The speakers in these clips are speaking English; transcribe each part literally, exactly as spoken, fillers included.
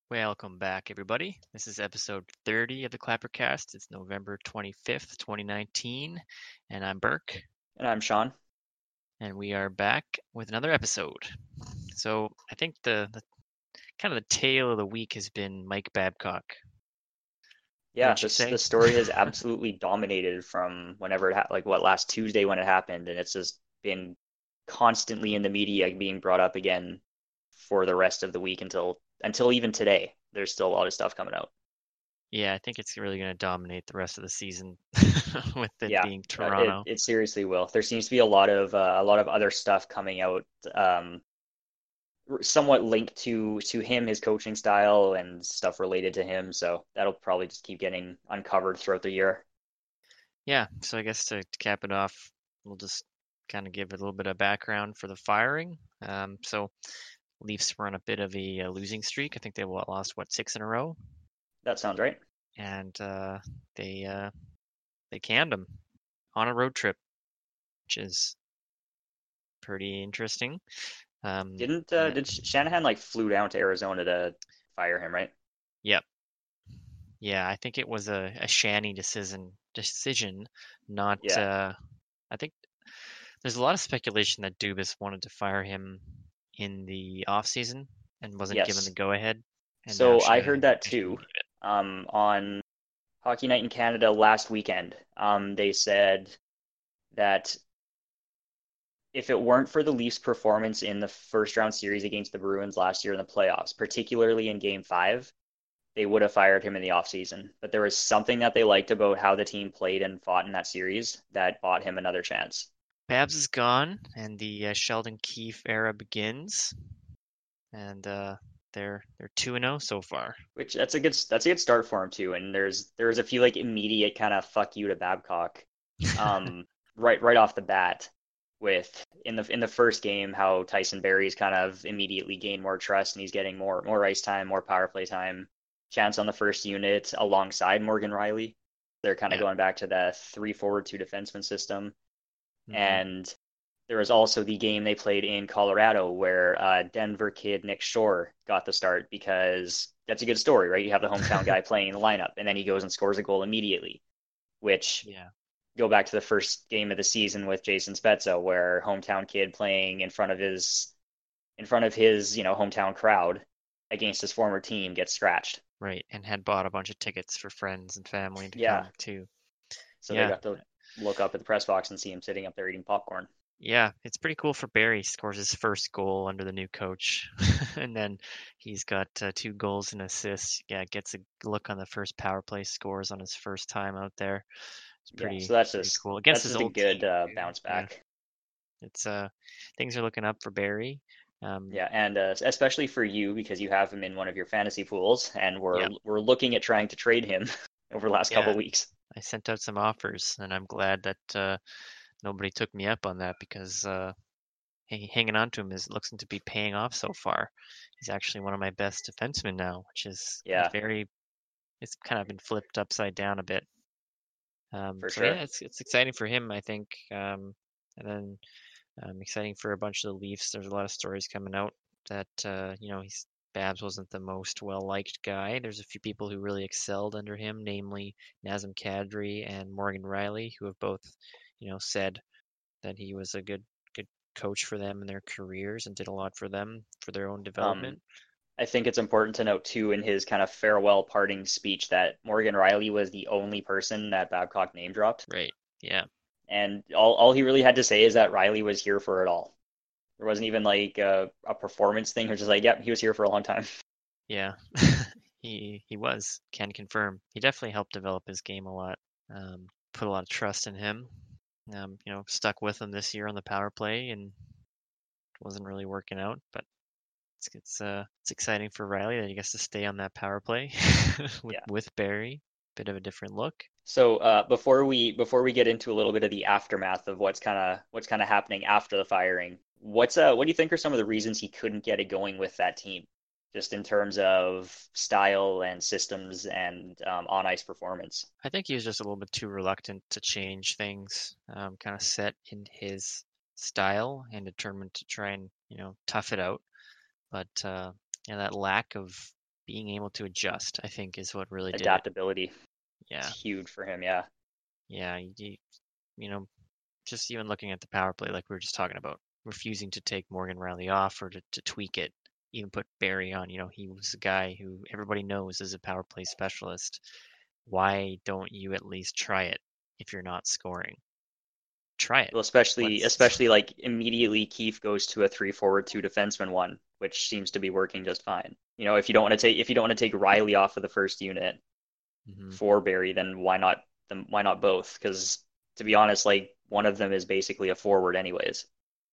Welcome back, everybody. This is episode thirty of the Clappercast. It's November twenty-fifth, twenty nineteen, and I'm Burke, And I'm Sean. and we are back with another episode. So I think the, the kind of the tale of the week has been Mike Babcock, Yeah, wouldn't you this say? the story has absolutely dominated from whenever it ha like what last Tuesday when it happened, and it's just been constantly in the media being brought up again for the rest of the week until until even today. There's still a lot of stuff coming out. Yeah, I think it's really going to dominate the rest of the season with it Yeah, being uh, it Toronto. it seriously will. There seems to be a lot of uh, a lot of other stuff coming out, um, r- somewhat linked to to him, his coaching style, and stuff related to him. So that'll probably just keep getting uncovered throughout the year. Yeah, so I guess to, to cap it off, we'll just kind of give a little bit of background for the firing. Um, so Leafs were on a bit of a, uh losing streak. I think they wa- lost what six in a row, That sounds right. and uh, they uh, they canned them on a road trip, which is pretty interesting. Um, Didn't uh, yeah, did Sh- Shanahan like flew down to Arizona to fire him, right? yep, yeah. I think it was a, a Shanny decision decision, not. Yeah. Uh, I think there's a lot of speculation that Dubas wanted to fire him in the off season and wasn't given the Yes. go ahead, and now So I Shanahan heard that officially too. gave it. Um, on Hockey Night in Canada last weekend. Um, they said that if it weren't for the Leafs' performance in the first round series against the Bruins last year in the playoffs, particularly in Game Five, they would have fired him in the offseason. But there was something that they liked about how the team played and fought in that series that bought him another chance. Babs is gone, and the uh, Sheldon Keefe era begins, and uh, they're they're two and zero so far. Which that's a good that's a good start for him too. And there's there's a few like immediate kind of fuck you to Babcock, um, right right off the bat with in the in the first game how Tyson Berry's kind of immediately gained more trust and he's getting more more ice time, more power play time, chance on the first unit alongside Morgan Riley. They're kind of Yeah. going back to the three forward two defenseman system. hmm And there was also the game they played in Colorado where uh, Denver kid Nick Shore got the start because that's a good story, right? You have the hometown guy playing in the lineup, and then he goes and scores a goal immediately, which Yeah. go back to the first game of the season with Jason Spezza, where hometown kid playing in front of his in front of his you know hometown crowd against his former team gets scratched. Right. And had bought a bunch of tickets for friends and family to Yeah, come too. so they Yeah. got to look up at the press box and see him sitting up there eating popcorn. Yeah. It's pretty cool for Barry. He scores his first goal under the new coach. And then he's got uh, two goals and assists. Yeah. Gets a look on the first power play, scores on his first time out there. It's Yeah, pretty, so that's pretty just cool. Against that's his just a old good team uh, too. bounce Yeah. back. It's uh things are looking up for Barry. Um, Yeah, and uh, especially for you because you have him in one of your fantasy pools, and we're yeah. we're looking at trying to trade him over the last couple Yeah. of weeks. I sent out some offers, and I'm glad that uh, nobody took me up on that because uh, hang- hanging on to him is looks to be paying off so far. He's actually one of my best defensemen now, which is Yeah, very. It's kind of been flipped upside down a bit. Um, for so yeah, sure. it's it's exciting for him, I think, um, and then um, exciting for a bunch of the Leafs. There's a lot of stories coming out that uh, you know he's Babs wasn't the most well-liked guy. There's a few people who really excelled under him, namely Nazem Kadri and Morgan Riley, who have both, you know, said that he was a good good coach for them in their careers and did a lot for them for their own Um, development. I think it's important to note too in his kind of farewell parting speech that Morgan Riley was the only person that Babcock name dropped, Right. Yeah. and all all he really had to say is that Riley was here for it all. There wasn't even like a, a performance thing, or just like, yep, he was here for a long time. Yeah. he he was, can confirm. He definitely helped develop his game a lot. Um, put a lot of trust in him. Um, you know, stuck with him this year on the power play and wasn't really working out, but it's it's uh it's exciting for Riley that he gets to stay on that power play with Yeah. with Barry. Bit of a different look. So uh, before we before we get into a little bit of the aftermath of what's kind of what's kind of happening after the firing, what's uh what do you think are some of the reasons he couldn't get it going with that team, just in terms of style and systems and um, on ice performance? I think he was just a little bit too reluctant to change things, um, kind of set in his style and determined to try and, you know, tough it out. But uh, yeah, that lack of being able to adjust, I think, is what really did it. Adaptability. It's Yeah, huge for him. Yeah. yeah. You, you know, just even looking at the power play, like we were just talking about, refusing to take Morgan Riley off or to, to tweak it, even put Barry on. You know, he was a guy who everybody knows is a power play specialist. Why don't you at least try it if you're not scoring? Try it. Well, especially Let's. especially like immediately Keefe goes to a three forward, two defenseman one, which seems to be working just fine. You know, if you don't want to take if you don't want to take Riley off of the first unit Mhm. for Barry, then why not then why not both? Because to be honest, like one of them is basically a forward anyways.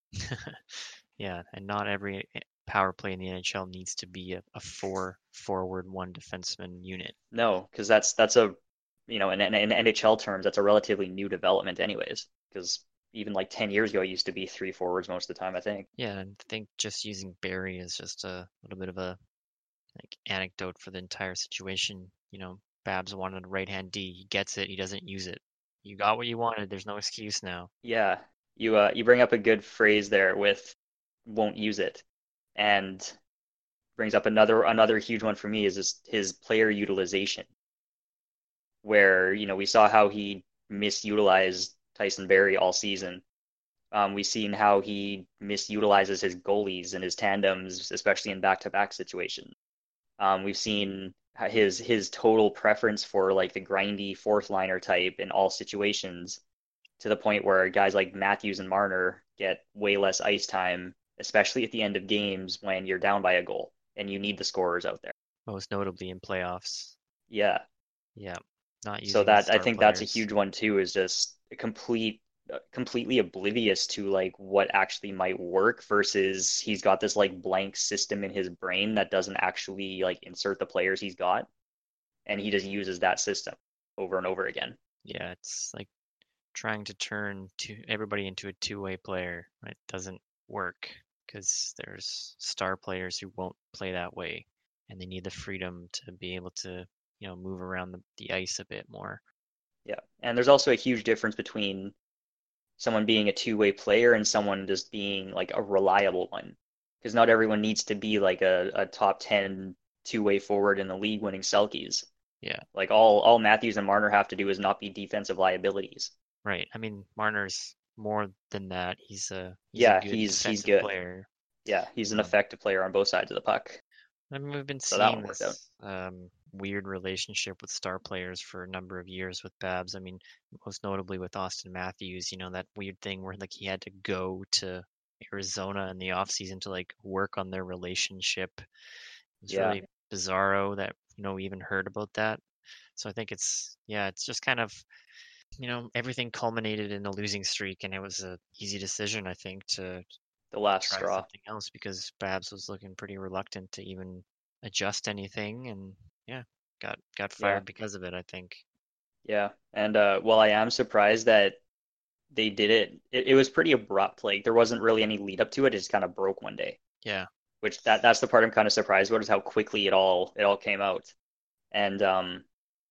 Yeah, and not every eh, power play in the N H L needs to be a, a four forward, one defenseman unit. No, because that's that's a you know in, in, in N H L terms that's a relatively new development anyways. Because even like ten years ago, it used to be three forwards most of the time, I think. Yeah, and I think just using Barry is just a little bit of a like anecdote for the entire situation. You know, Babs wanted a right hand D. He gets it. He doesn't use it. You got what you wanted. There's no excuse now. Yeah, you uh you bring up a good phrase there with won't use it, and brings up another another huge one for me is his, his player utilization, where you know we saw how he misutilized Tyson Barrie all season. Um, we've seen how he misutilizes his goalies and his tandems, especially in back-to-back situations. Um, we've seen his his total preference for like the grindy fourth liner type in all situations, to the point where guys like Matthews and Marner get way less ice time, especially at the end of games when you're down by a goal and you need the scorers out there. Most notably in playoffs. Yeah. Yeah, not So using his that I star think that's a players. huge one too, is just a complete uh, completely oblivious to like what actually might work versus he's got this like blank system in his brain that doesn't actually like insert the players he's got, and he just uses that system over and over again. Yeah, it's like trying to turn to everybody into a two-way player. It doesn't work because there's star players who won't play that way, and they need the freedom to be able to, you know, move around the, the ice a bit more. Yeah. And there's also a huge difference between someone being a two-way player and someone just being like a reliable one. Because not everyone needs to be like a, a top ten two-way forward in the league winning Selkies. Yeah, Like all all Matthews and Marner have to do is not be defensive liabilities. right. I mean, Marner's more than that. He's a he's a Yeah, good he's he's defensive good. player. Yeah, he's an Um, effective player on both sides of the puck. I mean, we've been So that seeing one worked out. this um, weird relationship with star players for a number of years with Babs. I mean, most notably with Austin Matthews, you know, that weird thing where like he had to go to Arizona in the off season to like work on their relationship. It was Yeah. really bizarro that, you know, we even heard about that. So I think it's, yeah, it's just kind of, you know, everything culminated in a losing streak, and it was a easy decision, I think, to The last try straw. something else because Babs was looking pretty reluctant to even adjust anything, and yeah, got got Yeah. fired because of it, I think. Yeah. And uh while I am surprised that they did it, it, it was pretty abrupt. Like there wasn't really any lead up to it. It just kind of broke one day. Yeah, Which that that's the part I'm kind of surprised about, is how quickly it all it all came out. And um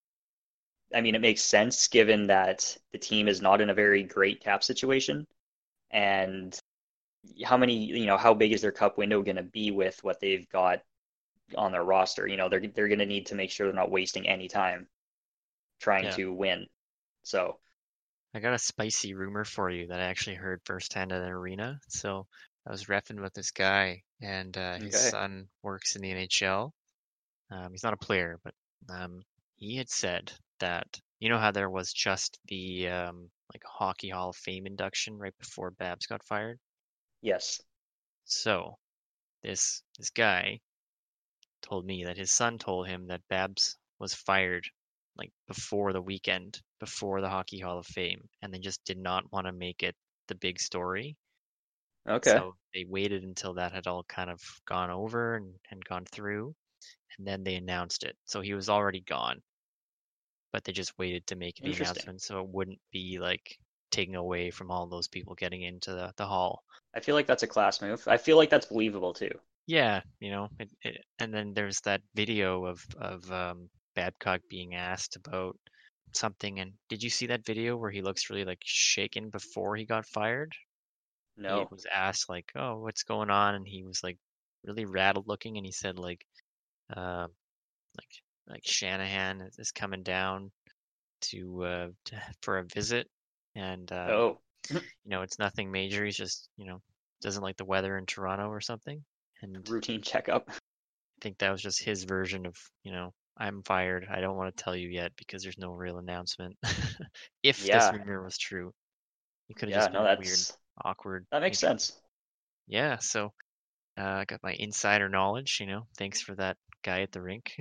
I mean, it makes sense given that the team is not in a very great cap situation, and how many, you know, how big is their cup window going to be with what they've got on their roster? You know, they're they're going to need to make sure they're not wasting any time trying yeah. to win. So, I got a spicy rumor for you that I actually heard firsthand at an arena. So I was reffing with this guy, and uh, his okay. son works in the N H L. Um, he's not a player, but um, he had said that you know how there was just the um, like Hockey Hall of Fame induction right before Babs got fired. Yes. So this this guy told me that his son told him that Babs was fired like before the weekend, before the Hockey Hall of Fame, and they just did not want to make it the big story. Okay. So they waited until that had all kind of gone over and, and gone through, and then they announced it. So he was already gone, but they just waited to make the Interesting. announcement so it wouldn't be like taking away from all those people getting into the, the hall. I feel like that's a class move. I feel like that's believable too. Yeah, you know, it, it, and then there's that video of of um, Babcock being asked about something. And did you see that video where he looks really like shaken before he got fired? He No. was asked like, "Oh, what's going on?" And he was like really rattled looking, and he said like, uh, like like Shanahan is, is coming down to, uh, to for a visit, and um, Oh, you know it's nothing major. He's just you know doesn't like the weather in Toronto or something, and routine checkup. I think that was just his version of you know I'm fired. I don't want to tell you yet because there's no real announcement. If this Yeah, rumor was true, it could have yeah, just no, been a weird, that's awkward that makes intro. sense. Yeah, so uh, I got my insider knowledge. You know, thanks for that guy at the rink.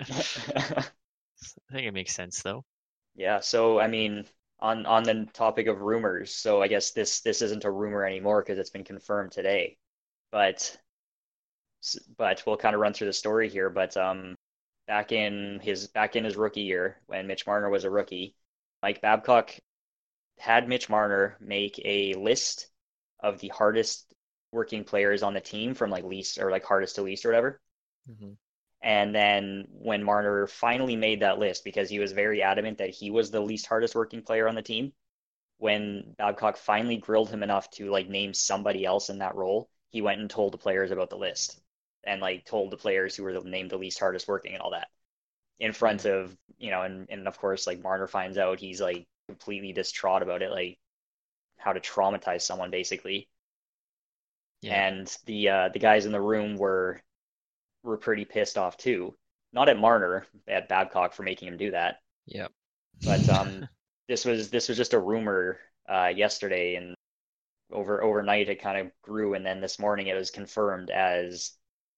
I think it makes sense though. Yeah, so I mean, on on the topic of rumors, so I guess this this isn't a rumor anymore because it's been confirmed today. But but we'll kind of run through the story here. But um, back in his back in his rookie year, when Mitch Marner was a rookie, Mike Babcock had Mitch Marner make a list of the hardest working players on the team from like least or like hardest to least or whatever. Hmm. And then when Marner finally made that list, because he was very adamant that he was the least hardest working player on the team, when Babcock finally grilled him enough to like name somebody else in that role, he went and told the players about the list and like told the players who were named the least hardest working and all that in Yeah, front of, you know, and, and of course, like Marner finds out, he's like completely distraught about it, like how to traumatize someone basically. yeah, And the uh, the guys in the room were were pretty pissed off too. Not at Marner, at Babcock for making him do that, yeah. but um, this was this was just a rumor uh, yesterday, and over overnight it kind of grew, and then this morning it was confirmed as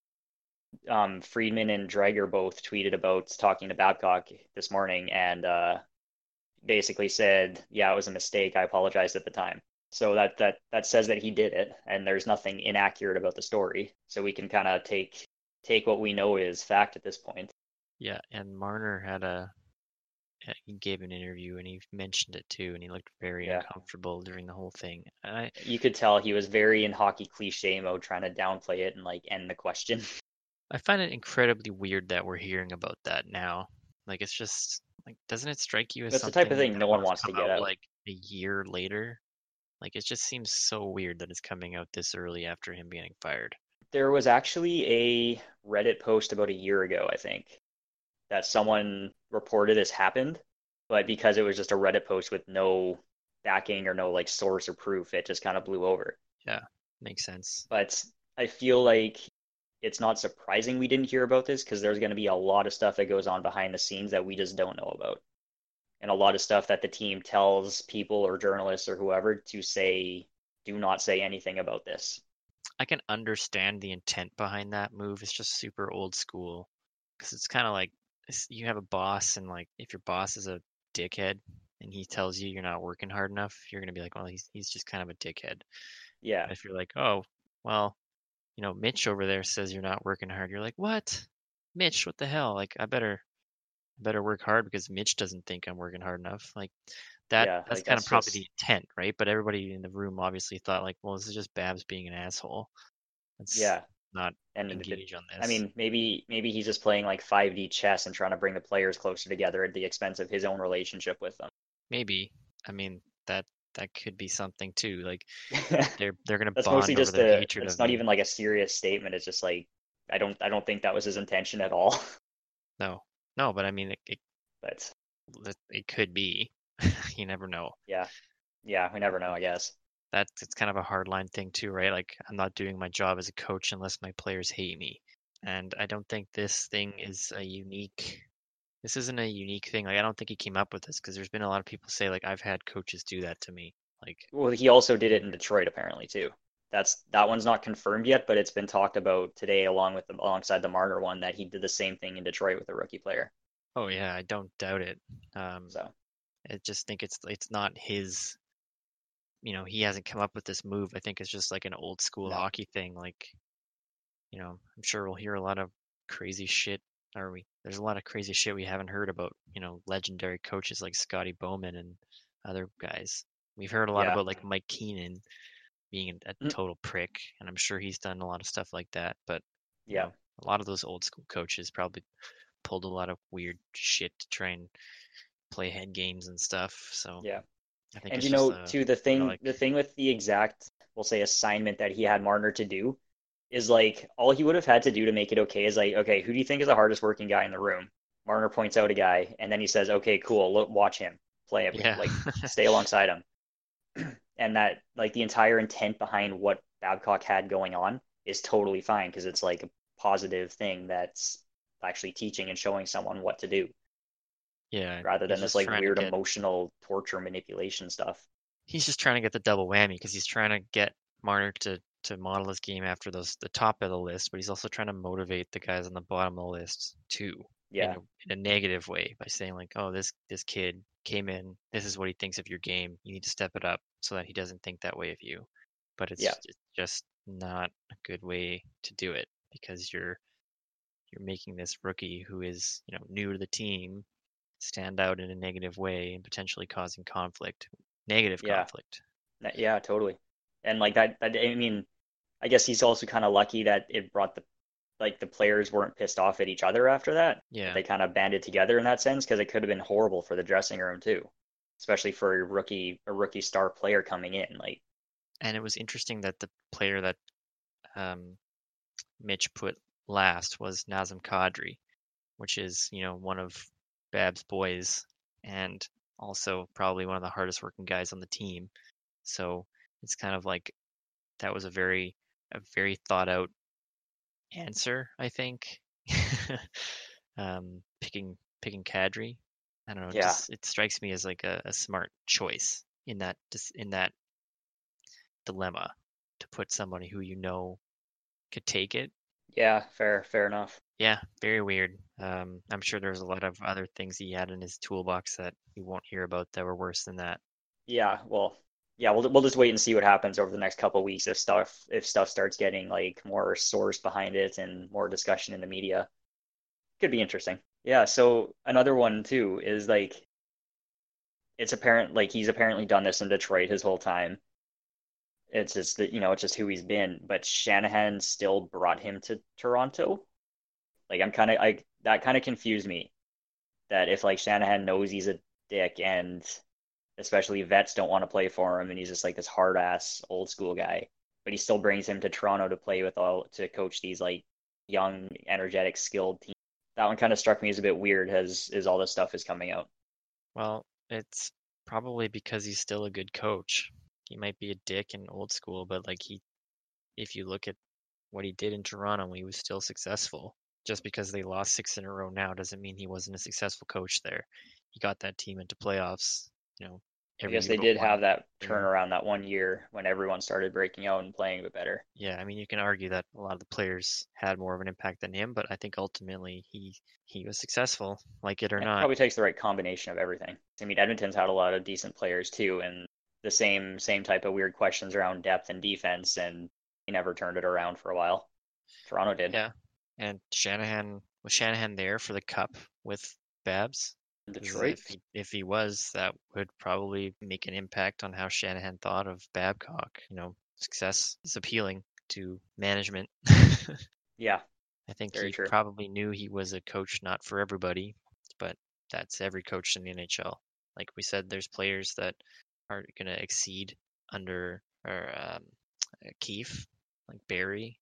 um, Friedman and Drager both tweeted about talking to Babcock this morning, and uh, basically said, "Yeah, it was a mistake. I apologized at the time." So that that that says that he did it, and there's nothing inaccurate about the story. So we can kind of take take what we know is fact at this point. Yeah, and Marner had a uh, he gave an interview and he mentioned it too, and he looked very Yeah, uncomfortable during the whole thing. And I you could tell he was very in hockey cliche mode, trying to downplay it and like end the question. I find it incredibly weird that we're hearing about that now. Like it's just like doesn't it strike you as That's the type of something thing that no would one have wants to come get out out. like a year later? Like it just seems so weird that it's coming out this early after him getting fired. There was actually a Reddit post about a year ago, I think, that someone reported this happened, but because it was just a Reddit post with no backing or no like source or proof, it just kind of blew over. Yeah, makes sense. But I feel like it's not surprising we didn't hear about this because there's going to be a lot of stuff that goes on behind the scenes that we just don't know about. And a lot of stuff that the team tells people or journalists or whoever to say, do not say anything about this. I can understand the intent behind that move. It's just super old school because it's kind of like it's- you have a boss, and like if your boss is a dickhead and he tells you you're not working hard enough, you're gonna be like, well, he's he's just kind of a dickhead. Yeah, But if you're like, oh, well, you know, Mitch over there says you're not working hard, you're like, what? Mitch, what the hell? Like, I better I better work hard because Mitch doesn't think I'm working hard enough. Like that yeah, that's like kind of that's probably the just, intent, right? But everybody in the room obviously thought like, well, this is just Babs being an asshole. Let's yeah. not And if it, engage on I this. mean, maybe maybe he's just playing like five D chess and trying to bring the players closer together at the expense of his own relationship with them. Maybe. I mean, that that could be something too. Like they're they're gonna That's mostly bond over just their a, hatred it's of not me. even like a serious statement. It's just like, I don't, I don't think that was his intention at all. No, no, but I mean, it it, But it it could be. You never know. yeah, yeah, we never know, I guess. That's it's kind of a hard line thing too, right? Like I'm not doing my job as a coach unless my players hate me. And I don't think this thing is a unique this isn't a unique thing. Like I don't think he came up with this because there's been a lot of people say like I've had coaches do that to me. Like Well, he also did it in Detroit apparently too. That's that one's not confirmed yet, but it's been talked about today along with the, alongside the Marner one that he did the same thing in Detroit with a rookie player. oh yeah, I don't doubt it. Um, So I just think it's it's not his, you know, he hasn't come up with this move. I think it's just like an old school no, hockey thing. Like, you know, I'm sure we'll hear a lot of crazy shit. Or we there's a lot of crazy shit we haven't heard about, you know, legendary coaches like Scotty Bowman and other guys. We've heard a lot yeah, about like Mike Keenan being a mm, total prick, and I'm sure he's done a lot of stuff like that. But, you yeah, know, a lot of those old school coaches probably pulled a lot of weird shit to try and play head games and stuff. So yeah. I think And it's you just know, a too, the kind of thing like, the thing with the exact, we'll say, assignment that he had Marner to do, is like all he would have had to do to make it okay is like, okay, who do you think is the hardest working guy in the room? Marner points out a guy, and then he says, okay, cool, look, watch him, play him, Yeah. like stay alongside him. And that like the entire intent behind what Babcock had going on is totally fine because it's like a positive thing that's actually teaching and showing someone what to do Yeah. rather He's than this just like trying to weird get emotional torture manipulation stuff. he's just trying to get the double whammy because he's trying to get Marner to to model his game after those the top of the list, but he's also trying to motivate the guys on the bottom of the list too, in Yeah, a in a negative way by saying like, oh, this this kid came in, this is what he thinks of your game. You need to step it up so that he doesn't think that way of you. But yeah, it's it's just not a good way to do it because you're you're making this rookie who is, you know, new to the team stand out in a negative way and potentially causing conflict, negative yeah, conflict. yeah, totally. And like that, that I mean, I guess he's also kind of lucky that it brought the like the players weren't pissed off at each other after that. That Yeah. they kind of banded together in that sense because it could have been horrible for the dressing room too, especially for a rookie a rookie star player coming in. Like, And it was interesting that the player that um, Mitch put last was Nazem Kadri, which is, you know, one of Bab's boys and also probably one of the hardest working guys on the team. So it's kind of like that was a very a very thought out answer, I think. um, picking picking Kadri. I don't know, it yeah, just it strikes me as like a, a smart choice in that in that dilemma to put somebody who you know could take it. yeah, fair, fair enough. Yeah, very weird. Um, I'm sure there's a lot of other things he had in his toolbox that we won't hear about that were worse than that. Yeah, well, yeah, we'll we'll just wait and see what happens over the next couple of weeks if stuff if stuff starts getting like more source behind it and more discussion in the media. Could be interesting. Yeah, so another one too is like it's apparent like he's apparently done this in Detroit his whole time. It's just that, you know, it's just who he's been, but Shanahan still brought him to Toronto. Like I'm kind of I that kind of confused me that if like Shanahan knows he's a dick and especially vets don't want to play for him and he's just like this hard ass old school guy, but he still brings him to Toronto to play with all to coach these like young, energetic, skilled teams. That one kind of struck me as a bit weird as is all this stuff is coming out. Well, it's probably because he's still a good coach. He might be a dick in old school, but like he, if you look at what he did in Toronto, he was still successful. Just because they lost six in a row now doesn't mean he wasn't a successful coach there. He got that team into playoffs, you know, I every guess year they but did have one that there. turnaround that one year when everyone started breaking out and playing a bit better. Yeah, I mean, you can argue that a lot of the players had more of an impact than him, but I think ultimately he he was successful, like it or It not. probably takes the right combination of everything. I mean, Edmonton's had a lot of decent players too, and the same same type of weird questions around depth and defense, and he never turned it around for a while. Toronto did. Yeah, and Shanahan was Shanahan there for the cup with Babs? Because if Detroit. he if he was, that would probably make an impact on how Shanahan thought of Babcock. You know, success is appealing to management. Yeah, I think very he true. probably knew he was a coach not for everybody, but that's every coach in the N H L. Like we said, there's players that are going to exceed under or um, Keefe, like Barry,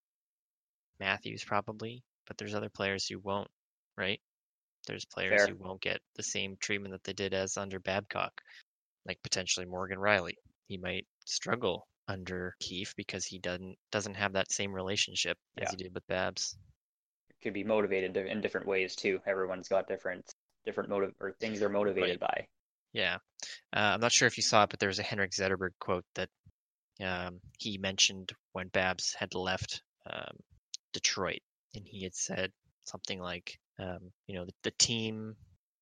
Matthews probably, but there's other players who won't, right? There's players who Fair. won't get the same treatment that they did as under Babcock, like potentially Morgan Riley. He might struggle under Keefe because he doesn't doesn't have that same relationship as Yeah, he did with Babs. could be motivated in different ways too. Everyone's got different different motive or things they're motivated Right. by. Yeah. Uh, I'm not sure if you saw it, but there was a Henrik Zetterberg quote that um, he mentioned when Babs had left um, Detroit, and he had said something like, um, you know, the, the team,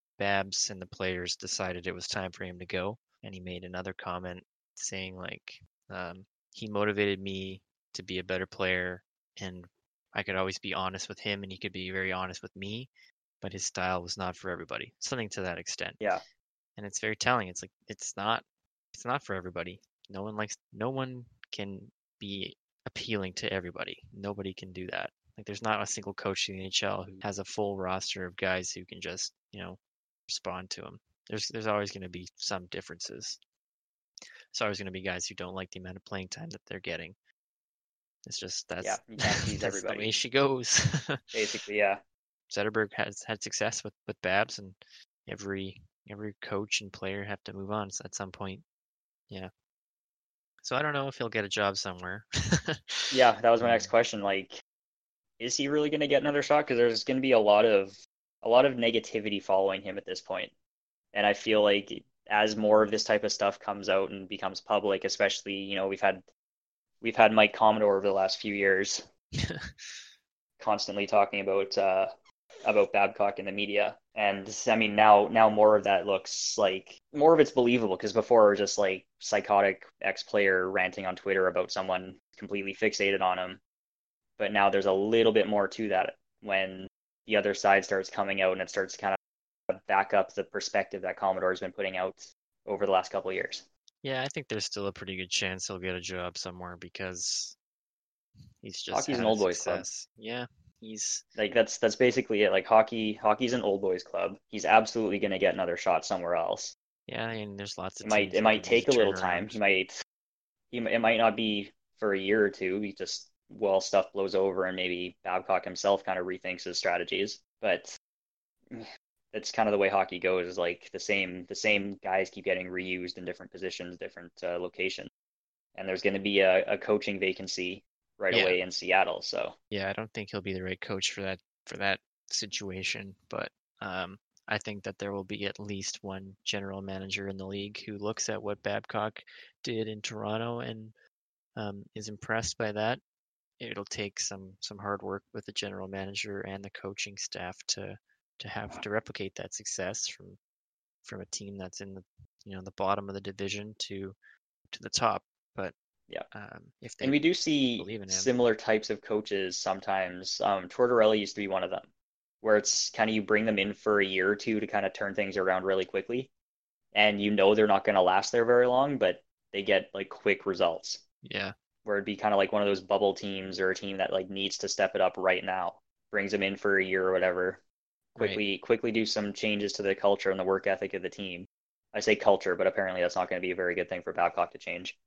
Babs, and the players decided it was time for him to go, and he made another comment saying like, um, he motivated me to be a better player, and I could always be honest with him, and he could be very honest with me, but his style was not for everybody. Something to that extent, Yeah, and it's very telling. It's like it's not, it's not for everybody. No one likes, no one can be appealing to everybody. Nobody can do that. Like there's not a single coach in the N H L who has a full roster of guys who can just, you know, respond to them. There's there's always going to be some differences. There's always going to be guys who don't like the amount of playing time that they're getting. It's just Yeah, that's you can't please that's the way everybody. she goes. Basically, yeah. Zetterberg has had success with with Babs, and every every coach and player have to move on at some point. Yeah. So I don't know if he'll get a job somewhere. Yeah, that was my next Um, question. Like, is he really going to get another shot? Because there's going to be a lot of a lot of negativity following him at this point. And I feel like as more of this type of stuff comes out and becomes public, especially, you know, we've had we've had Mike Commodore over the last few years constantly talking about uh, about Babcock in the media. And I mean, now now more of that looks like more of it's believable because before it was just like psychotic ex-player ranting on Twitter about someone completely fixated on him. But now there's a little bit more to that when the other side starts coming out and it starts to kind of back up the perspective that Commodore's been putting out over the last couple of years. yeah, I think there's still a pretty good chance he'll get a job somewhere because he's just Hockey's an had a old boys club. success. Yeah, he's Like that's that's basically it. Like hockey, hockey's an old boys club. He's absolutely going to get another shot somewhere else. yeah, and there's lots of It might teams it that might could use a take a little time. turnaround. He might he it might not be for a year or two. He just well stuff blows over and maybe Babcock himself kind of rethinks his strategies. But that's kind of the way hockey goes. Is like the same the same guys keep getting reused in different positions, different uh, locations. And there's going to be a, a coaching vacancy right Yeah, away in Seattle. So yeah, I don't think he'll be the right coach for that for that situation, but um, I think that there will be at least one general manager in the league who looks at what Babcock did in Toronto and um, is impressed by that. It'll take some some hard work with the general manager and the coaching staff to to have to replicate that success from from a team that's in the you know the bottom of the division to to the top. But yeah, um, if and they we do see believe in him, similar types of coaches sometimes. Um, Tortorella used to be one of them, where it's kind of you bring them in for a year or two to kind of turn things around really quickly, and you know they're not going to last there very long, but they get like quick results. yeah, Where it'd be kind of like one of those bubble teams or a team that like needs to step it up right now, brings them in for a year or whatever, right. quickly quickly do some changes to the culture and the work ethic of the team. I say culture, but apparently that's not going to be a very good thing for Babcock to change.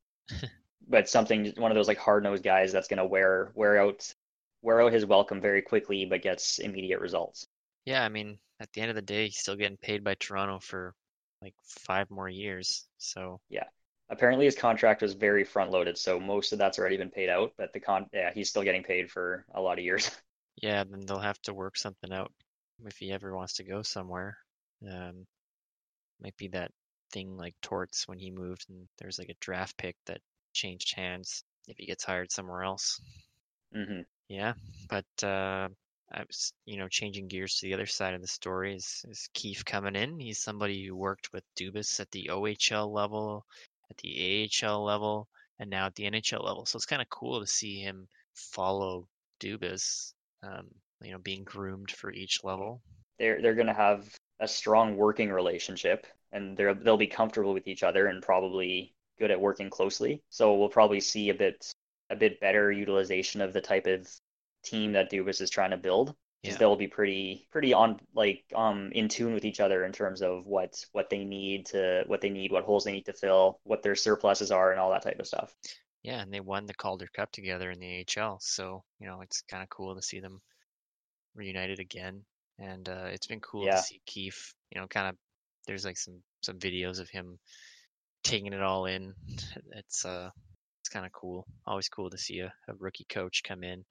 But something one of those like hard nosed guys that's going to wear wear out wear out his welcome very quickly, but gets immediate results. Yeah, I mean, at the end of the day, he's still getting paid by Toronto for like five more years. So Yeah. Apparently his contract was very front loaded, so most of that's already been paid out, but the con yeah, he's still getting paid for a lot of years. yeah, then they'll have to work something out if he ever wants to go somewhere. Um, might be that thing like Torts when he moved and there's like a draft pick that changed hands if he gets hired somewhere else. hmm Yeah, but uh, I was, you know, changing gears to the other side of the story is, is Keefe coming in. He's somebody who worked with Dubas at the O H L level, at the A H L level, and now at the N H L level. So it's kind of cool to see him follow Dubas, um, you know, being groomed for each level. They're they're going to have a strong working relationship and they're they'll be comfortable with each other and probably good at working closely. So we'll probably see a bit a bit better utilization of the type of team that Dubas is trying to build because Yeah, they'll be pretty pretty on like um in tune with each other in terms of what what they need to what they need, what holes they need to fill, what their surpluses are and all that type of stuff. yeah, and they won the Calder Cup together in the A H L. So, you know, it's kind of cool to see them reunited again. And uh, it's been cool to Yeah. see Keefe, you know, kind of there's like some some videos of him taking it all in. It's uh it's kind of cool. Always cool to see a, a rookie coach come in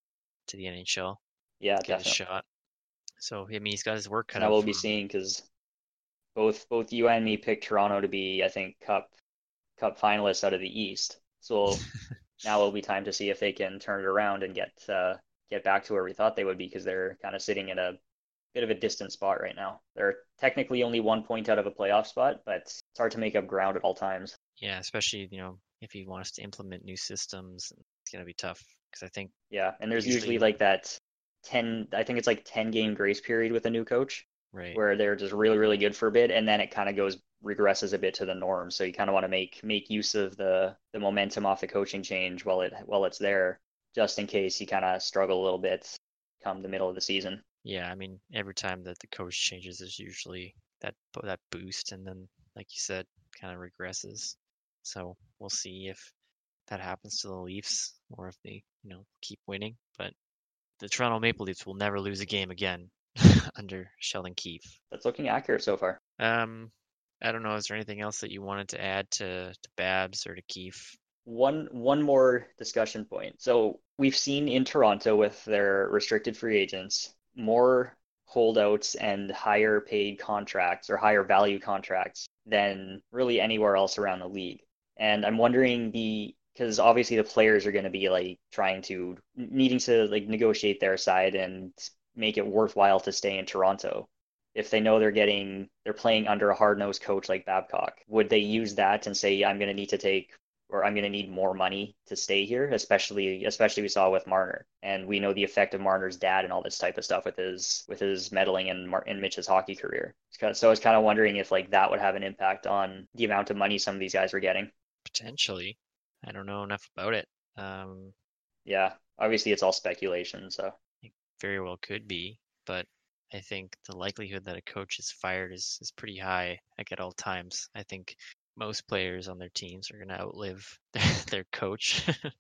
to the N H L, Yeah, get his definitely. shot. So I mean, he's got his work cut Now out we'll for be him. seeing because both both you and me picked Toronto to be, I think, cup cup finalists out of the East. So now it'll be time to see if they can turn it around and get uh, get back to where we thought they would be because they're kind of sitting in a bit of a distant spot right now. They're technically only one point out of a playoff spot, but it's hard to make up ground at all times. Yeah, especially you know if he wants to implement new systems, it's gonna be tough because I think Yeah, and there's usually usually when like that ten, I think it's like ten game grace period with a new coach right, where they're just really, really good for a bit, and then it kind of goes regresses a bit to the norm. So you kind of want to make make use of the the momentum off the coaching change while it while it's there, just in case you kind of struggle a little bit come the middle of the season. yeah, I mean every time that the coach changes, there's usually that that boost, and then like you said, kind of regresses. So we'll see if that happens to the Leafs or if they, you know, keep winning. But the Toronto Maple Leafs will never lose a game again under Sheldon Keefe. That's looking accurate so far. Um, I don't know. Is there anything else that you wanted to add to, to Babs or to Keefe? One one more discussion point. So we've seen in Toronto with their restricted free agents more holdouts and higher paid contracts or higher value contracts than really anywhere else around the league. And I'm wondering the because obviously the players are going to be like trying to needing to like negotiate their side and make it worthwhile to stay in Toronto. If they know they're getting they're playing under a hard-nosed coach like Babcock, would they use that and say I'm going to need to take or I'm going to need more money to stay here, especially especially we saw with Marner, and we know the effect of Marner's dad and all this type of stuff with his with his meddling in Mar- in Mitch's hockey career. So I was kind of wondering if like that would have an impact on the amount of money some of these guys were getting. Potentially. I don't know enough about it. Um, Yeah, obviously it's all speculation, so it very well could be, but I think the likelihood that a coach is fired is, is pretty high, like at all times. I think most players on their teams are going to outlive their, their coach,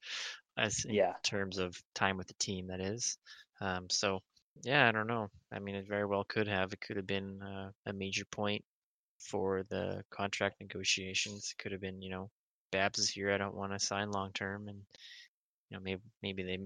as in yeah. terms of time with the team, that is. Um, so, yeah, I don't know. I mean, it very well could have. It could have been uh, a major point for the contract negotiations. It could have been, you know, Babs is here. I don't want to sign long term, and you know, maybe maybe they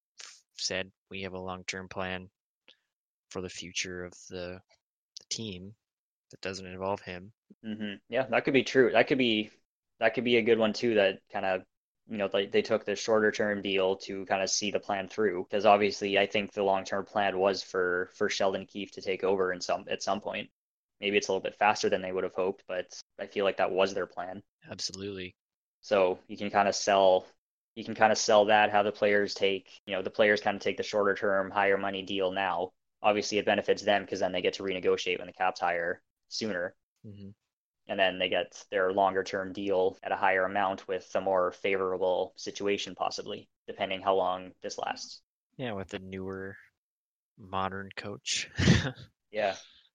said we have a long term plan for the future of the, the team that doesn't involve him. hmm Yeah, that could be true. That could be that could be a good one too. That kind of you know they they took the shorter term deal to kind of see the plan through because obviously I think the long term plan was for for Sheldon Keefe to take over in some at some point. Maybe it's a little bit faster than they would have hoped, but I feel like that was their plan. Absolutely. So you can kind of sell you can kind of sell that how the players take you know the players kind of take the shorter term higher money deal now. Obviously it benefits them because then they get to renegotiate when the cap's higher sooner hmm and then they get their longer term deal at a higher amount with a more favorable situation, possibly, depending how long this lasts. Yeah, with a newer, modern coach. Yeah,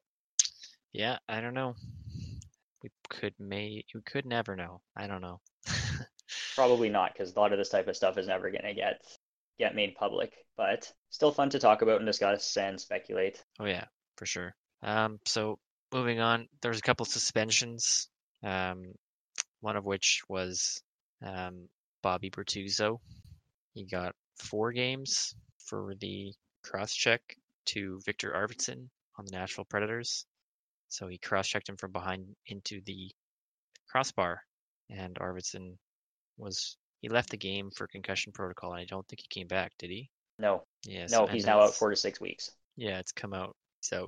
Yeah, I don't know. We could may we could never know. I don't know. probably not, because a lot of this type of stuff is never going to get get made public, but still fun to talk about and discuss and speculate. Oh yeah, for sure. Um, so moving on, there's a couple suspensions. Um, one of which was um, Bobby Bertuzzo. He got four games for the cross-check to Victor Arvidsson on the Nashville Predators. So he cross-checked him from behind into the crossbar, and Arvidsson was he left the game for concussion protocol, and I don't think he came back, did he? No, Yeah, so no, and he's now out it's four to six weeks. yeah, it's come out. He's out.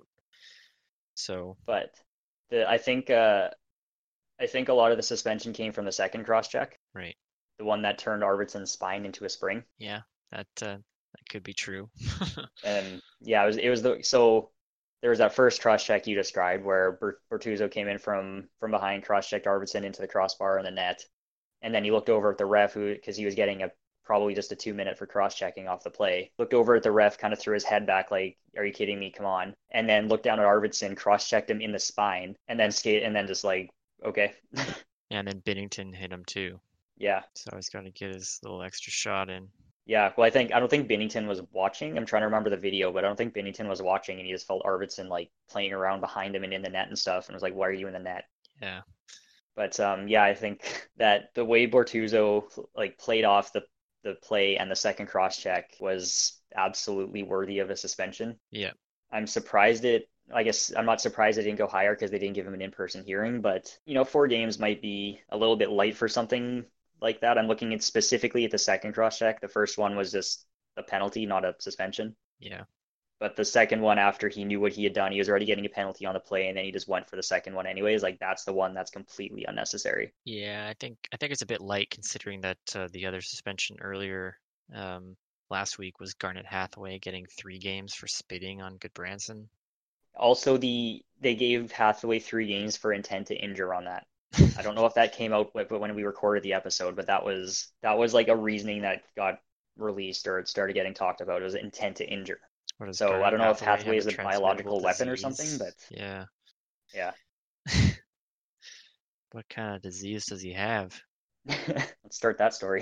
So But the I think uh, I think a lot of the suspension came from the second cross check, right, the one that turned Arvidsson's spine into a spring. yeah, that uh, that could be true. And yeah, it was it was the so there was that first cross check you described where Bertuzzo came in from from behind, cross checked Arvidsson into the crossbar and the net, and then he looked over at the ref who because he was getting a probably just a two minute for cross checking off the play. Looked over at the ref, kind of threw his head back like, "Are you kidding me? Come on!" And then looked down at Arvidsson, cross checked him in the spine, and then skate and then just like, okay, And then Binnington hit him too. yeah. So he's got to get his little extra shot in. Yeah, well, I think I don't think Binnington was watching. I'm trying to remember the video, but I don't think Binnington was watching, and he just felt Arvidsson like playing around behind him and in the net and stuff, and was like, "Why are you in the net?" Yeah. But um, yeah, I think that the way Bortuzzo like played off the the play and the second cross check was absolutely worthy of a suspension. Yeah. I'm surprised it. I guess I'm not surprised it didn't go higher because they didn't give him an in-person hearing, but you know, four games might be a little bit light for something like that. I'm looking at specifically at the second cross check. The first one was just a penalty, not a suspension. Yeah. But the second one, after he knew what he had done, he was already getting a penalty on the play, and then he just went for the second one anyways. Like that's the one that's completely unnecessary. Yeah, I think I think it's a bit light considering that uh, the other suspension earlier um, last week was Garnet Hathaway getting three games for spitting on Goodbranson. Also, the they gave Hathaway three games for intent to injure on that. I don't know if that came out when we recorded the episode, but that was that was like a reasoning that got released or it started getting talked about. It was intent to injure. What does So I Garnet don't know if Hathaway Hathaway have is a a biological transmittable weapon or disease? something, but Yeah. yeah. What kind of disease does he have? Let's start that story.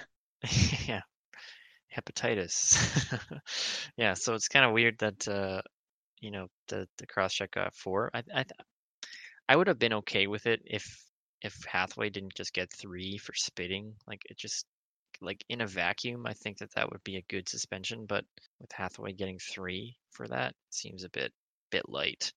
Yeah, hepatitis. Yeah, so it's kind of weird that uh, you know, the the cross check got four. I I I would have been okay with it if if Hathaway didn't just get three for spitting. Like it just like in a vacuum, I think that that would be a good suspension. But with Hathaway getting three for that, seems a bit bit light.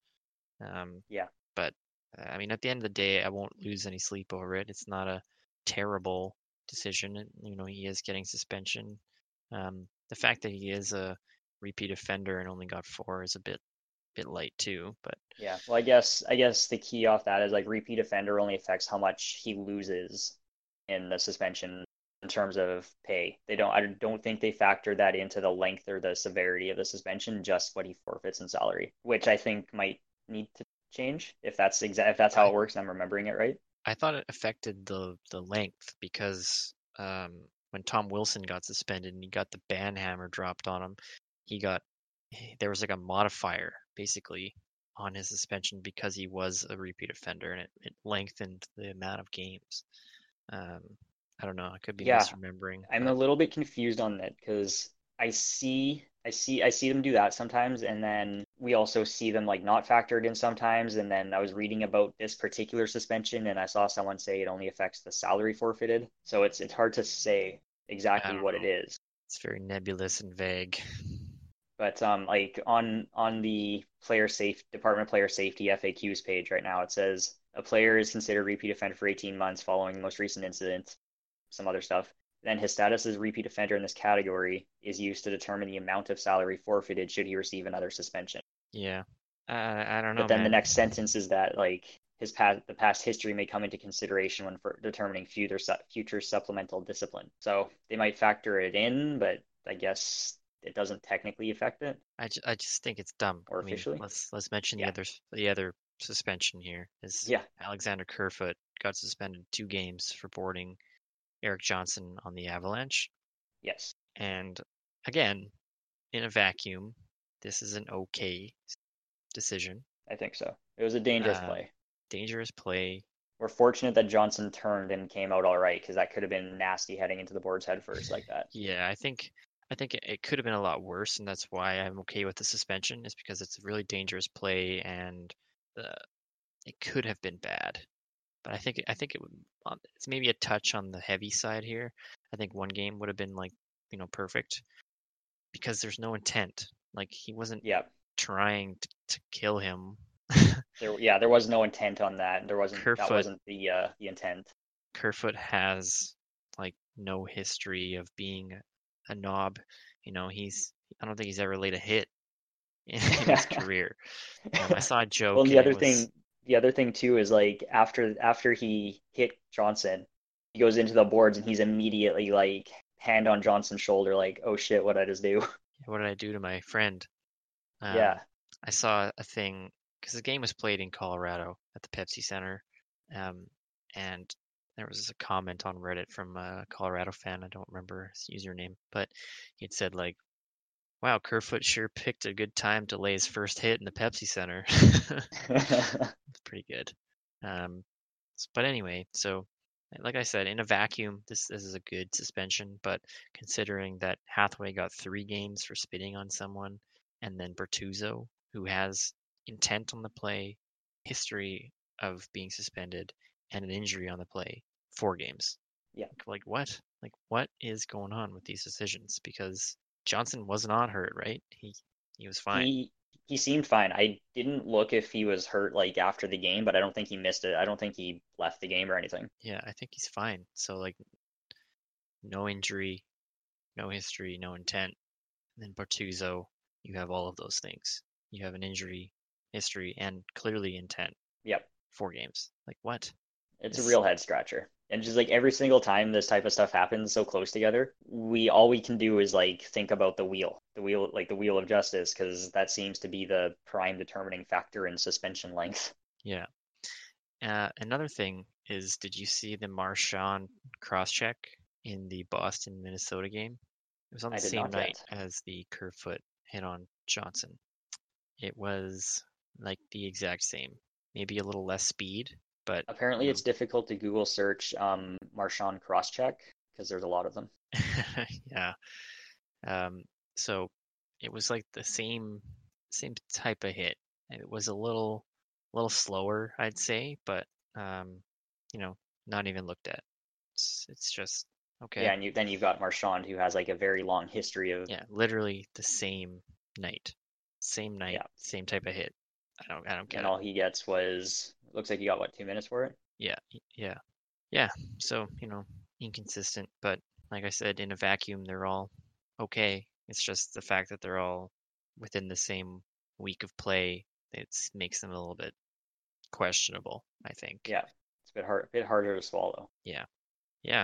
Um, Yeah. but uh, I mean, at the end of the day, I won't lose any sleep over it. It's not a terrible decision. And, you know, he is getting suspension. Um, the fact that he is a repeat offender and only got four is a bit bit light too. But Yeah. Well, I guess I guess the key off that is like repeat offender only affects how much he loses in the suspension in terms of pay. They don't I don't think they factor that into the length or the severity of the suspension, just what he forfeits in salary, which I think might need to change if that's exact if that's how I it works and I'm remembering it right. I thought it affected the the length because um, when Tom Wilson got suspended and he got the ban hammer dropped on him, he got there was like a modifier basically on his suspension because he was a repeat offender and it, it lengthened the amount of games. Um, I don't know, I could be Yeah, misremembering, I'm a but little bit confused on that because I see I see I see them do that sometimes and then we also see them like not factored in sometimes and then I was reading about this particular suspension and I saw someone say it only affects the salary forfeited. So it's it's hard to say I exactly don't what know. it is. It's very nebulous and vague. But um like on on the player safe Department of Player Safety F A Qs page right now it says a player is considered a repeat offender for eighteen months following the most recent incident, some other stuff. Then his status as a repeat offender in this category is used to determine the amount of salary forfeited should he receive another suspension. Yeah, I I don't But know, then the man. next sentence is that like his past the past history may come into consideration when for determining future future supplemental discipline. So they might factor it in, but I guess it doesn't technically affect it I, ju- I just think it's dumb. or I mean, officially. let's let's mention the Yeah. other the other suspension here is Yeah. Alexander Kerfoot got suspended two games for boarding Eric Johnson on the Avalanche. Yes. And again, in a vacuum, this is an okay decision. I think so. It was a dangerous Um, play. dangerous play. We're fortunate that Johnson turned and came out all right because that could have been nasty heading into the boards head first like that. Yeah, I think I think it, it could have been a lot worse, and that's why I'm okay with the suspension, is because it's a really dangerous play and the it could have been bad. But I think I think it would um, it's maybe a touch on the heavy side here. I think one game would have been like, you know, perfect because there's no intent. Like he wasn't Yeah. trying to, to kill him. There, yeah, there was no intent on that. There wasn't that Kerfoot wasn't the uh the intent. Kerfoot has like no history of being a knob. You know, he's I don't think he's ever laid a hit in, in his career. Um, I saw a Well, joke and the and it other was thing, the other thing too is like after after he hit Johnson, he goes into the boards and he's immediately like hand on Johnson's shoulder, like, oh shit, what did I just do? what did I do to my friend? Um, Yeah. I saw a thing because the game was played in Colorado at the Pepsi Center, um, and there was a comment on Reddit from a Colorado fan. I don't remember his username, but he'd said like, "Wow, Kerfoot sure picked a good time to lay his first hit in the Pepsi Center." It's pretty good. Um, s- but anyway, so like I said, in a vacuum, this this is a good suspension. But considering that Hathaway got three games for spitting on someone, and then Bertuzzo, who has intent on the play, history of being suspended, and an injury on the play, four games. Yeah. Like what? Like what is going on with these decisions? Because Johnson was not hurt, right? He he was fine. He he seemed fine. I didn't look if he was hurt like after the game, but I don't think he missed it. I don't think he left the game or anything. Yeah, I think he's fine. So like no injury, no history, no intent. And then Bortuzzo, you have all of those things. You have an injury history and clearly intent. Yep. Four games. Like what? It's a This real head scratcher. And just like every single time this type of stuff happens so close together, we all we can do is like think about the wheel, the wheel, like the wheel of justice, because that seems to be the prime determining factor in suspension length. yeah. Uh, another thing is, did you see the Marchand cross-check in the Boston Minnesota game? It was on the I did same not night yet. as the Kerfoot hit on Johnson. It was like the exact same, maybe a little less speed, But you Apparently, know, it's difficult to Google search um, Marchand crosscheck because there's a lot of them. yeah. Um, so it was like the same same type of hit. It was a little little slower, I'd say, but um, you know, not even looked at. It's it's just Yeah, okay. and you, then you've got Marchand, who has like a very long history of Yeah, literally the same night, same night, yeah, same type of hit. I don't I don't get and it. all he gets was looks like he got what two minutes for it. Yeah, y- yeah, yeah. So you know, inconsistent, but like I said, in a vacuum, they're all okay. It's just the fact that they're all within the same week of play. It makes them a little bit questionable, I think. Yeah, it's a bit hard, a bit harder to swallow. Yeah, yeah.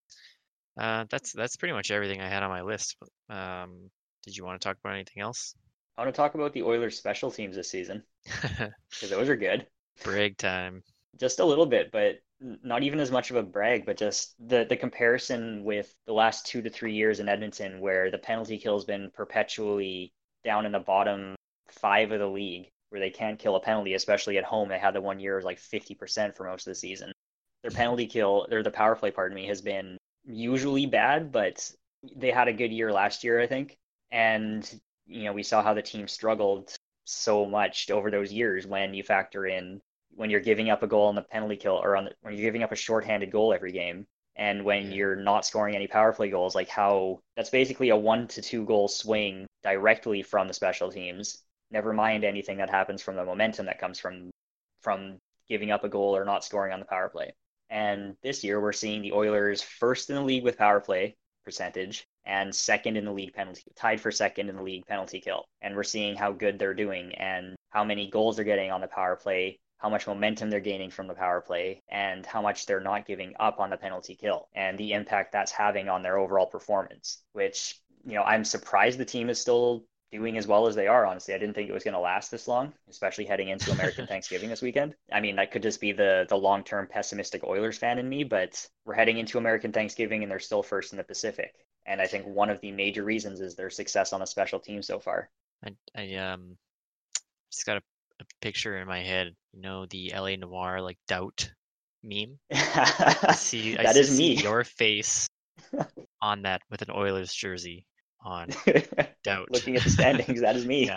Uh, that's that's pretty much everything I had on my list. Um, did you want to talk about anything else? I want to talk about the Oilers' special teams this season because those are good. Brag time. Just a little bit, but not even as much of a brag, but just the the comparison with the last two to three years in Edmonton, where the penalty kill's been perpetually down in the bottom five of the league, where they can't kill a penalty, especially at home. They had the one year was like fifty percent for most of the season. Their penalty kill, or the power play, pardon me, has been usually bad, but they had a good year last year, I think. And you know, we saw how the team struggled so much over those years when you factor in when you're giving up a goal on the penalty kill or on the, when you're giving up a shorthanded goal every game and when Yeah, you're not scoring any power play goals, like how that's basically a one to two goal swing directly from the special teams. Never mind anything that happens from the momentum that comes from from giving up a goal or not scoring on the power play. And this year we're seeing the Oilers first in the league with power play percentage and second in the league penalty, tied for second in the league penalty kill. And we're seeing how good they're doing and how many goals they're getting on the power play, how much momentum they're gaining from the power play, and how much they're not giving up on the penalty kill, and the impact that's having on their overall performance, which, you know, I'm surprised the team is still doing as well as they are, honestly. I didn't think it was going to last this long, especially heading into American Thanksgiving this weekend. I mean, that could just be the the long-term pessimistic Oilers fan in me, but we're heading into American Thanksgiving and they're still first in the Pacific. And I think one of the major reasons is their success on the special team so far. I I um just got a, a picture in my head. You know the L A Noir like doubt meme. I see I That is see me. your face on that with an Oilers jersey on. Doubt. Looking at the standings, that is me. Yeah.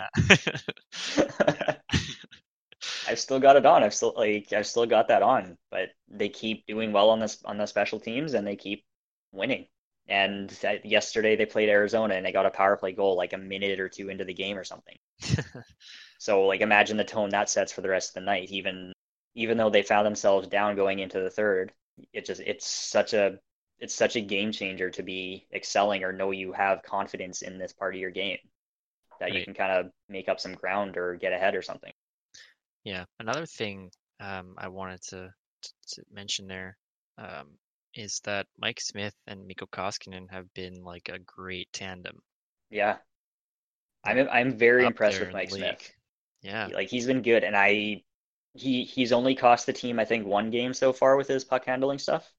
Yeah. I've still got it on. I've still like I've still got that on, but they keep doing well on this on the special teams and they keep winning. And that, yesterday they played Arizona and they got a power play goal like a minute or two into the game or something. So like imagine the tone that sets for the rest of the night. Even even though they found themselves down going into the third, it just it's such a it's such a game changer to be excelling or know you have confidence in this part of your game that you Right. can kind of make up some ground or get ahead or something. Yeah. Another thing um, I wanted to, to, to mention there um, is that Mike Smith and Mikko Koskinen have been like a great tandem. Yeah, They're I'm I'm very up impressed there with in the Mike league. Smith. Yeah. He, like he's been good, and I he he's only cost the team I think one game so far with his puck handling stuff,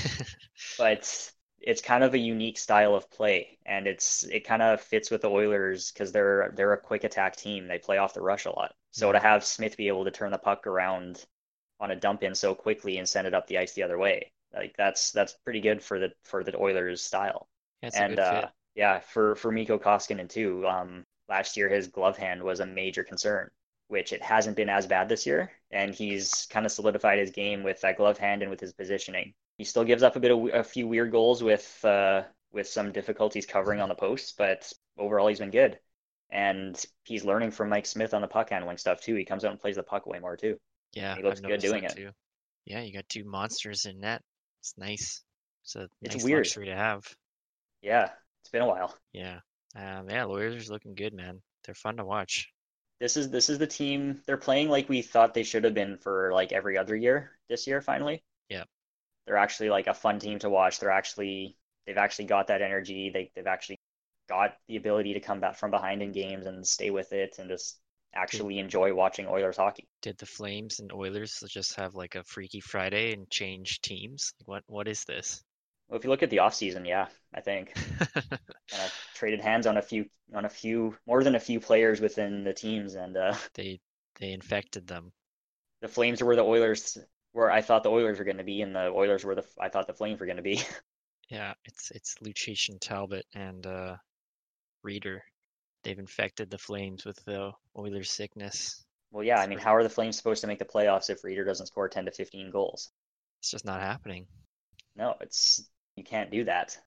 but it's kind of a unique style of play, and it's it kind of fits with the Oilers because they're they're a quick attack team. They play off the rush a lot. So to Hmm. have Smith be able to turn the puck around on a dump in so quickly and send it up the ice the other way, like that's that's pretty good for the for the Oilers style. Yeah, it's a And good uh, fit. yeah, for for Mikko Koskinen too. Um, last year his glove hand was a major concern, which it hasn't been as bad this year, and he's kind of solidified his game with that glove hand and with his positioning. He still gives up a bit of a few weird goals with uh, with some difficulties covering on the posts, but overall he's been good. And he's learning from Mike Smith on the puck handling stuff too. He comes out and plays the puck way more too, Yeah, and he I've looks good noticed doing that it. too. Yeah, you got two monsters in net. It's nice. It's a It's nice weird. luxury to have. Yeah, it's been a while. Yeah. Um, yeah, Warriors are looking good, man. They're fun to watch. This is this is the team they're playing like we thought they should have been for like every other year this year finally. Yeah. They're actually like a fun team to watch. They're actually they've actually got that energy. They they've actually got the ability to come back from behind in games and stay with it and just Did actually enjoy watching Oilers hockey. did the Flames and Oilers just have like a Freaky Friday and change teams? Like, what what is this? Well, if you look at the offseason, yeah, I think kind of traded hands on a few on a few more than a few players within the teams, and uh, They they infected them. the Flames are where the Oilers where I thought the Oilers were going to be, and the Oilers were the I thought the Flames were going to be. Yeah, it's it's Lucian Talbot and uh, Reeder. They've infected the Flames with the Oilers sickness. Well, yeah, I It's mean, pretty. how are the Flames supposed to make the playoffs if Reeder doesn't score ten to fifteen goals? It's just not happening. No, it's you can't do that.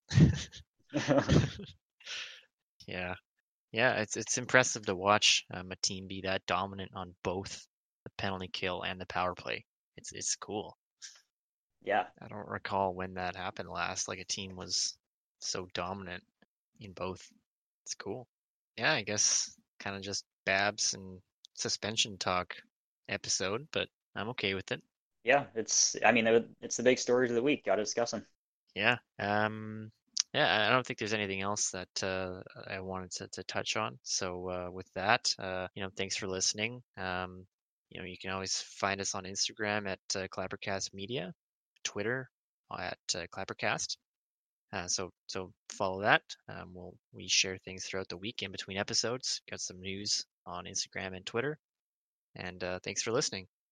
Yeah, yeah. It's it's impressive to watch um, a team be that dominant on both the penalty kill and the power play. It's it's cool. Yeah, I don't recall when that happened last. Like a team was so dominant in both. It's cool. Yeah, I guess kind of just Babs and suspension talk episode, but I'm okay with it. yeah, it's I mean it's the big stories of the week. Got to discuss them. Yeah. Um, yeah, I don't think there's anything else that uh, I wanted to, to touch on. So uh, with that, uh, you know, thanks for listening. Um, you know, you can always find us on Instagram at uh, Clappercast Media, Twitter at uh, Clappercast. Uh, so so follow that. Um, we'll we share things throughout the week in between episodes. Got some news on Instagram and Twitter. And uh, thanks for listening.